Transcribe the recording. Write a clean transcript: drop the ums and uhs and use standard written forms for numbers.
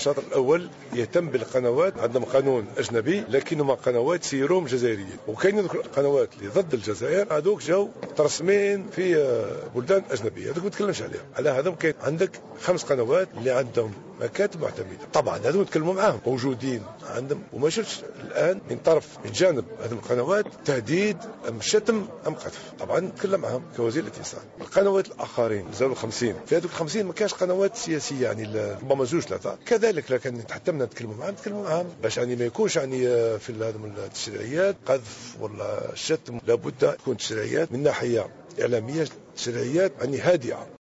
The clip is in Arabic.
الشاطر الأول يهتم بالقنوات، عندهم قانون أجنبي لكنهما قنوات سيروم جزائريين، وكاين قنوات اللي ضد الجزائر هذوك جاو ترسمين في بلدان أجنبية، هذوك ما نتكلمش عليهم. على هذا كاين عندك 5 قنوات اللي عندهم مكاتب معتمدة، طبعا هذو نتكلموا معاهم موجودين عندهم، وما شفتش الآن من طرف من جانب هذه القنوات تهديد أم شتم أم قذف. طبعا نتكلم معهم كوزير الاتصال. القنوات الآخرين زادوا 50، في هذوك 50 ما كاش قنوات سياسية، يعني ربما 2-3 كذلك، لكن حتى من نتكلموا معهم باش يعني ما يكونش يعني في هذه التشريعيات قذف ولا شتم، لابد تكون تشريعيات من ناحية إعلامية، تشريعيات يعني هادئة.